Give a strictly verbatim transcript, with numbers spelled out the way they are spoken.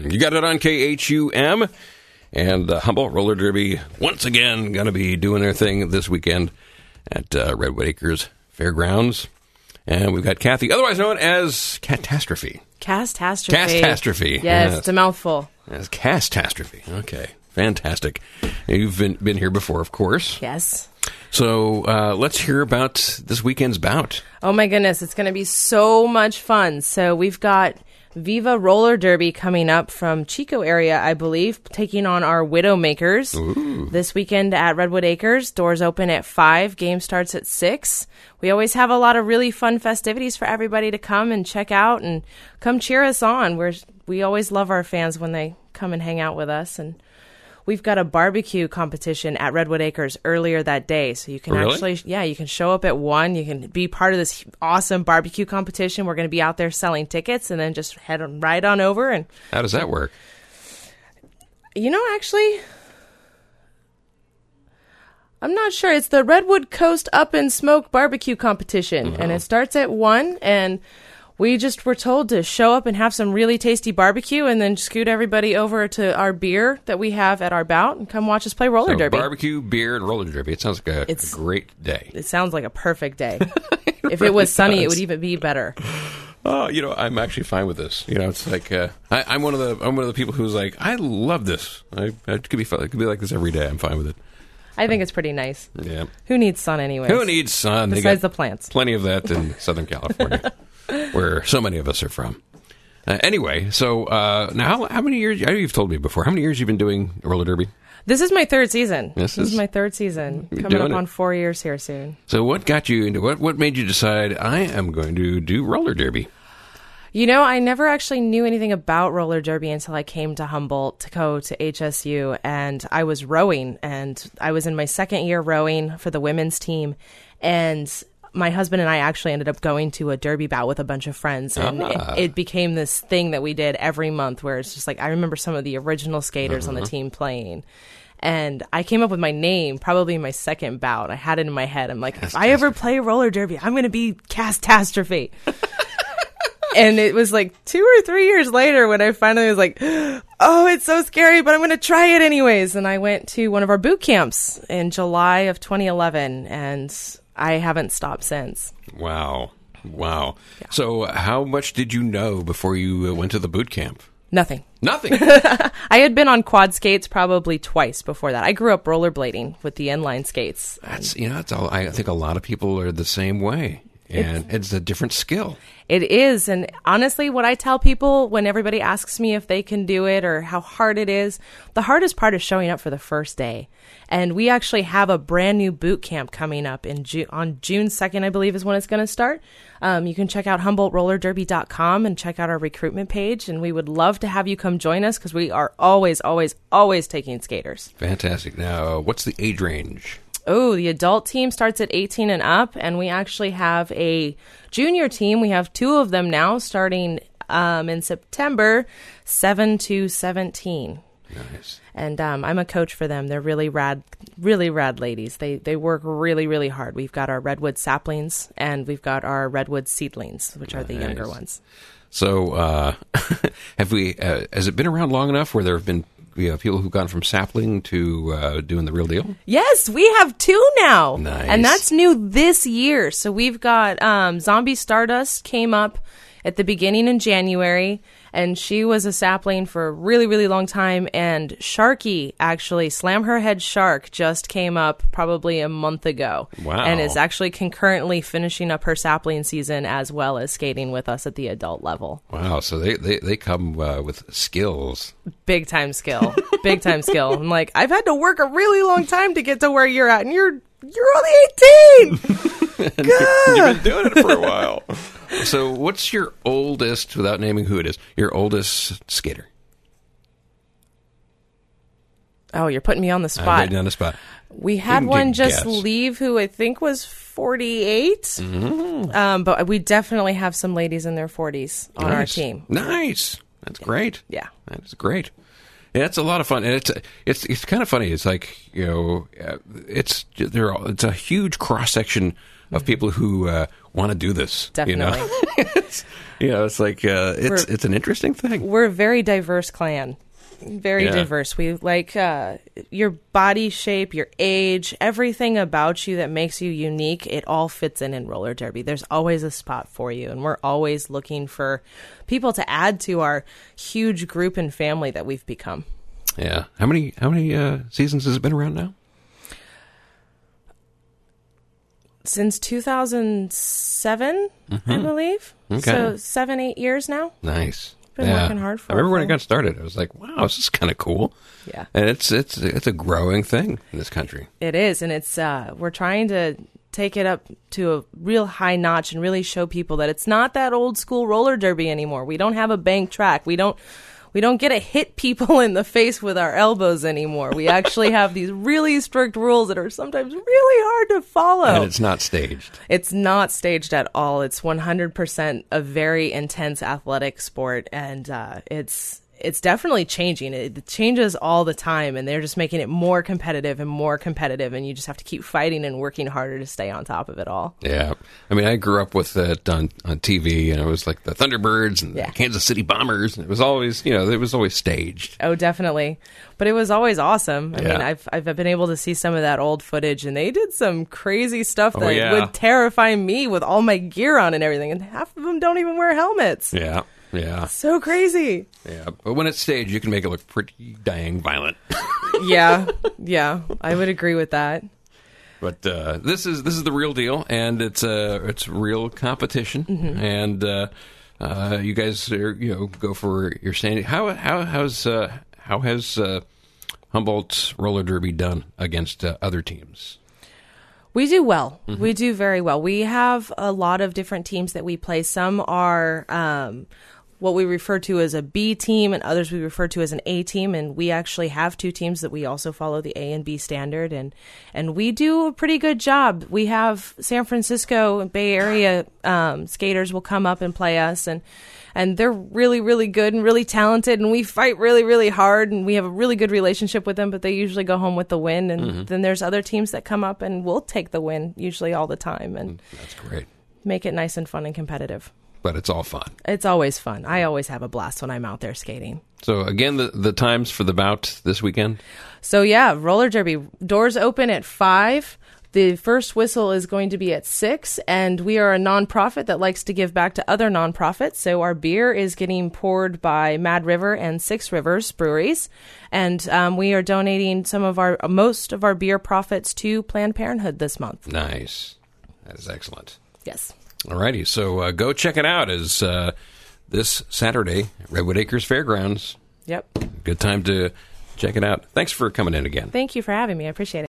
You got it on K H U M. And uh, Humboldt Roller Derby, once again, going to be doing their thing this weekend at uh, Redwood Acres Fairgrounds. And we've got Kathy, otherwise known as Catastrophe. Catastrophe. Catastrophe. Yes, yes. It's a mouthful. As Catastrophe. Okay, fantastic. You've been, been here before, of course. Yes. So uh, let's hear about this weekend's bout. Oh, my goodness. It's going to be so much fun. So we've got Viva Roller Derby coming up from Chico area, I believe, taking on our Widowmakers Ooh. This weekend at Redwood Acres. Doors open at five. Game starts at six. We always have a lot of really fun festivities for everybody to come and check out and come cheer us on. We're, we always love our fans when they come and hang out with us. And we've got a barbecue competition at Redwood Acres earlier that day. So you can really? actually, yeah, you can show up at one. You can be part of this awesome barbecue competition. We're going to be out there selling tickets and then just head on, right on over. And how does that work? You know, actually, I'm not sure. It's the Redwood Coast Up and Smoke Barbecue Competition. Mm-hmm. And it starts at one. And we just were told to show up and have some really tasty barbecue and then scoot everybody over to our beer that we have at our bout and come watch us play roller so derby. Barbecue, beer, and roller derby. It sounds like a, a great day. It sounds like a perfect day. If it was sunny, it would even be better. Oh, you know, I'm actually fine with this. You know, it's like uh, I, I'm one of the I'm one of the people who's like, I love this. I, it could be fun. It could be like this every day. I'm fine with it. I think it's pretty nice. Yeah. Who needs sun anyway? Who needs sun? Besides the plants. Plenty of that in Southern California, where so many of us are from. Uh, anyway, so uh, now how, how many years? I know you've told me before. How many years you've been doing roller derby? This is my third season. This, this is, is my third season. Coming up it. on four years here soon. So what got you into what? What made you decide I am going to do roller derby? You know, I never actually knew anything about roller derby until I came to Humboldt to go to H S U, and I was rowing, and I was in my second year rowing for the women's team, and my husband and I actually ended up going to a derby bout with a bunch of friends, and ah. it, it became this thing that we did every month where it's just like, I remember some of the original skaters uh-huh. on the team playing. And I came up with my name probably in my second bout. I had it in my head. I'm like, if I ever play roller derby, I'm going to be Catastrophe. And it was like two or three years later when I finally was like, oh, it's so scary, but I'm going to try it anyways. And I went to one of our boot camps in July of twenty eleven, and I haven't stopped since. Wow. Wow. Yeah. So how much did you know before you went to the boot camp? Nothing. Nothing. I had been on quad skates probably twice before that. I grew up rollerblading with the inline skates. That's, you know, that's all, I think a lot of people are the same way. And it's, it's a different skill. It is. And honestly, what I tell people when everybody asks me if they can do it or how hard it is, the hardest part is showing up for the first day. And we actually have a brand new boot camp coming up in Ju- on June second, I believe, is when it's going to start. Um, you can check out Humboldt Roller Derby dot com and check out our recruitment page. And we would love to have you come join us because we are always, always, always taking skaters. Fantastic. Now, what's the age range? Oh, the adult team starts at eighteen and up, and we actually have a junior team. We have two of them now starting um, in September, seven to seventeen. Nice. And um, I'm a coach for them. They're really rad, really rad ladies. They they work really, really hard. We've got our redwood saplings, and we've got our redwood seedlings, which are nice. The younger ones. So uh, have we, uh, has it been around long enough where there have been we have people who've gone from sapling to uh, doing the real deal? Yes, we have two now. Nice. And that's new this year. So we've got um, Zombie Stardust came up at the beginning in January, and she was a sapling for a really, really long time. And Sharky, actually, Slam Her Head Shark, just came up probably a month ago. Wow. And is actually concurrently finishing up her sapling season as well as skating with us at the adult level. Wow, so they, they, they come uh, with skills. Big time skill. Big time skill. I'm like, I've had to work a really long time to get to where you're at, and you're you're only eighteen. And you, you've been doing it for a while. So what's your oldest, without naming who it is, your oldest skater? Oh, you're putting me on the spot. I'm putting you on the spot. We had you one just guess. leave who I think was forty-eight. Mm-hmm. Um, but we definitely have some ladies in their forties on nice. our team. Nice. That's great. Yeah. That's great. Yeah, it's a lot of fun, and it's it's it's kind of funny. It's like, you know, it's there. It's a huge cross section of mm-hmm. people who uh, want to do this. Definitely. You know, it's, you know, it's like uh, it's we're, it's an interesting thing. We're a very diverse clan. Very yeah. diverse. We like uh, your body shape, your age, everything about you that makes you unique. It all fits in in roller derby. There's always a spot for you, and we're always looking for people to add to our huge group and family that we've become. Yeah. How many how many uh, seasons has it been around now? Since two thousand seven, mm-hmm. I believe. Okay. So seven, eight years now. Nice. Been yeah. working hard for I remember when thing. it got started. I was like, "Wow, this is kind of cool." Yeah, and it's it's it's a growing thing in this country. It is, and it's uh, we're trying to take it up to a real high notch and really show people that it's not that old school roller derby anymore. We don't have a bank track. We don't we don't get to hit people in the face with our elbows anymore. We actually have these really strict rules that are sometimes really hard to follow. And it's not staged. It's not staged at all. It's one hundred percent a very intense athletic sport, and uh, it's it's definitely changing. It changes all the time, and they're just making it more competitive and more competitive, and you just have to keep fighting and working harder to stay on top of it all. Yeah. I mean, I grew up with it on, on T V, and it was like the Thunderbirds and yeah. the Kansas City Bombers, and it was always, you know, it was always staged. Oh, definitely. But it was always awesome. I yeah. mean, I've I've been able to see some of that old footage, and they did some crazy stuff that oh, yeah. would terrify me with all my gear on and everything, and half of them don't even wear helmets. Yeah. Yeah. So crazy. Yeah. But when it's staged, you can make it look pretty dang violent. yeah. Yeah. I would agree with that. But uh, this is this is the real deal, and it's uh, it's real competition, mm-hmm. and uh, uh, you guys are, you know, go for your standing. How how how's uh, how has uh, Humboldt roller derby done against uh, other teams? We do well. Mm-hmm. We do very well. We have a lot of different teams that we play. Some are um, what we refer to as a B team, and others we refer to as an A team. And we actually have two teams that we also follow the A and B standard, and and we do a pretty good job. We have San Francisco and Bay Area um, skaters will come up and play us, and and they're really, really good and really talented, and we fight really, really hard, and we have a really good relationship with them, but they usually go home with the win. And mm-hmm. then there's other teams that come up and we'll take the win usually all the time, and that's great. Make it nice and fun and competitive. But it's all fun. It's always fun. I always have a blast when I'm out there skating. So again, the the times for the bout this weekend? So yeah, roller derby. Doors open at five. The first whistle is going to be at six, and we are a nonprofit that likes to give back to other nonprofits. So our beer is getting poured by Mad River and Six Rivers breweries, and um, we are donating some of our most of our beer profits to Planned Parenthood this month. Nice. That is excellent. Yes. All righty, so uh, go check it out. Is uh, this Saturday at Redwood Acres Fairgrounds. Yep. Good time to check it out. Thanks for coming in again. Thank you for having me. I appreciate it.